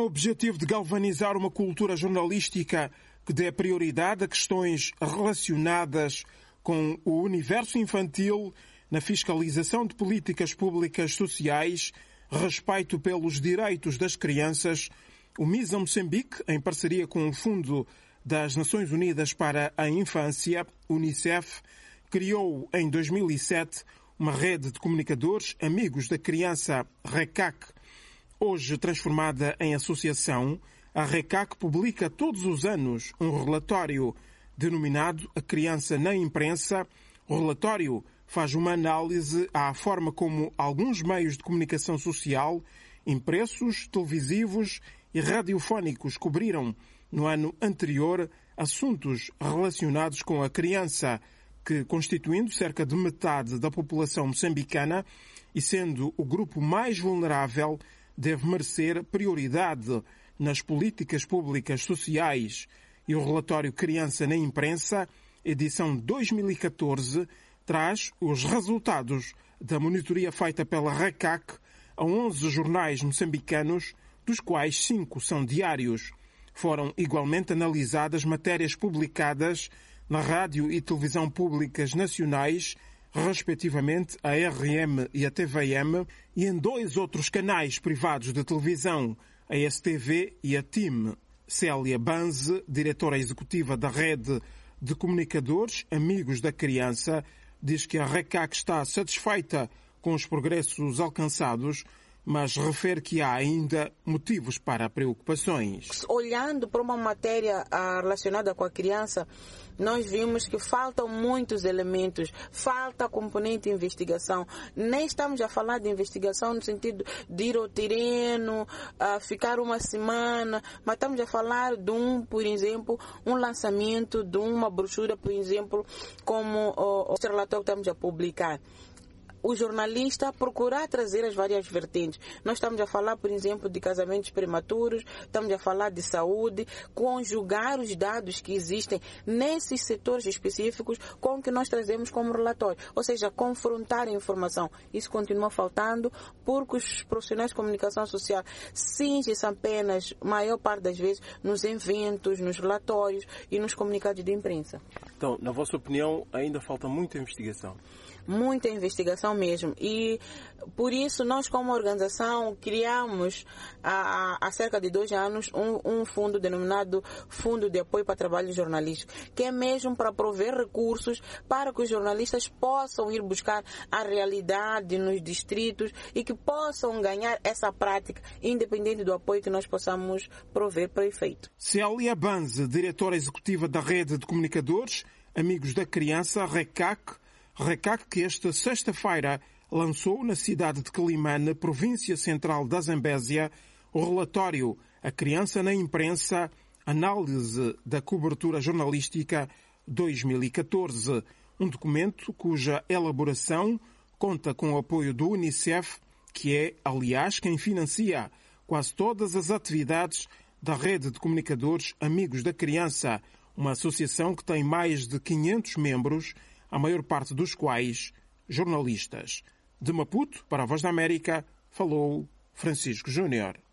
objetivo de galvanizar uma cultura jornalística que dê prioridade a questões relacionadas com o universo infantil na fiscalização de políticas públicas sociais, respeito pelos direitos das crianças, o MISA Moçambique, em parceria com o Fundo das Nações Unidas para a Infância, UNICEF, criou em 2007 uma rede de comunicadores amigos da criança RECAC. Hoje transformada em associação, a RECAC publica todos os anos um relatório denominado A Criança na Imprensa. O relatório faz uma análise à forma como alguns meios de comunicação social, impressos, televisivos e radiofónicos cobriram no ano anterior assuntos relacionados com a criança, que, constituindo cerca de metade da população moçambicana e sendo o grupo mais vulnerável, deve merecer prioridade nas políticas públicas sociais. E o relatório Criança na Imprensa, edição 2014, traz os resultados da monitoria feita pela RECAC a 11 jornais moçambicanos, dos quais 5 são diários. Foram igualmente analisadas matérias publicadas na rádio e televisão públicas nacionais, respectivamente a RM e a TVM, e em 2 outros canais privados de televisão, a STV e a TIM. Célia Banze, diretora executiva da Rede de Comunicadores Amigos da Criança, diz que a RECAC está satisfeita com os progressos alcançados, mas refere que há ainda motivos para preocupações. Olhando para uma matéria relacionada com a criança, nós vimos que faltam muitos elementos, falta a componente de investigação. Nem estamos a falar de investigação no sentido de ir ao terreno, ficar uma semana, mas estamos a falar de por exemplo, um lançamento de uma brochura, por exemplo, como o relatório que estamos a publicar. O jornalista procurar trazer as várias vertentes. Nós estamos a falar, por exemplo, de casamentos prematuros, estamos a falar de saúde, conjugar os dados que existem nesses setores específicos com o que nós trazemos como relatório. Ou seja, confrontar a informação. Isso continua faltando porque os profissionais de comunicação social cingem-se apenas, maior parte das vezes, nos eventos, nos relatórios e nos comunicados de imprensa. Então, na vossa opinião, ainda falta muita investigação? Muita investigação mesmo, e por isso nós como organização criamos há cerca de 2 anos um fundo denominado Fundo de Apoio para Trabalho Jornalístico, que é mesmo para prover recursos para que os jornalistas possam ir buscar a realidade nos distritos e que possam ganhar essa prática, independente do apoio que nós possamos prover para efeito. Célia Banze, diretora executiva da Rede de Comunicadores Amigos da Criança, RECAC, que esta sexta-feira lançou na cidade de Quelimane, província central da Zambésia, o relatório A Criança na Imprensa, Análise da Cobertura Jornalística 2014, um documento cuja elaboração conta com o apoio do UNICEF, que é, aliás, quem financia quase todas as atividades da Rede de Comunicadores Amigos da Criança, uma associação que tem mais de 500 membros, a maior parte dos quais jornalistas. De Maputo, para a Voz da América, falou Francisco Júnior.